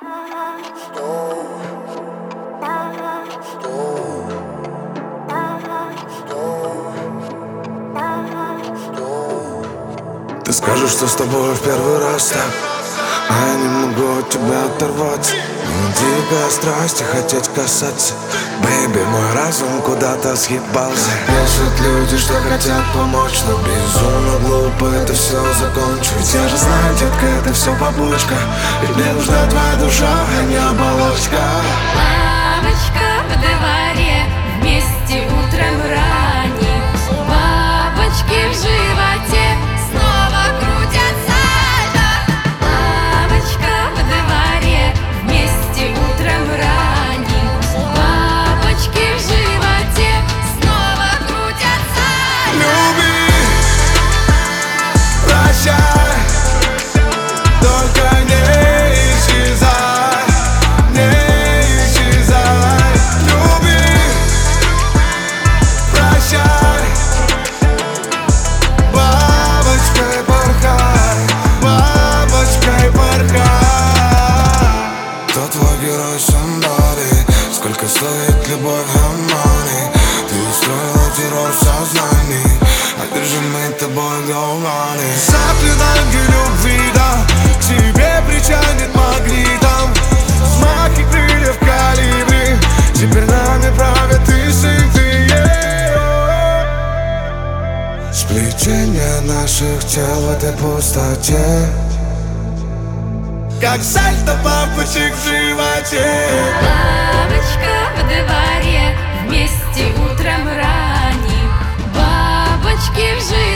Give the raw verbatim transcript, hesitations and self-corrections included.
Ты скажешь, что с тобой в первый раз так, а я не могу от тебя оторваться. Дикая страсть и хотеть касаться. Бэйби, мой разум куда-то съебался. Пишут люди, что хотят помочь, но безумно глупо это все закончить. Ведь я же знаю, детка, это все побочка. Ведь мне нужна твоя душа, а не оболочка. Лавочка в дворе, вместе утром ранним. Бабочки в животе снова крутят сальто. Лавочка в дворе, вместе утром ранним. Бабочки в животе снова крутят сальто. Люби, прощай, только не исчезай, не исчезай. Люби, прощай, бабочкой порхай, бабочкой порхай. Кто твой герой, somebody? Сколько стоит любовь, money? Ты устроила террор в сознании, одержимый тобой главный. Заклинанги любви, да, к себе притянет магнитом. Взмахи крыльев калибри, теперь нами правят инстинкты, yeah. Сплетение наших тел в этой пустоте, как сальто бабочек в животе. Лавочка в дворе, вместе утром ранним. Бабочки в животе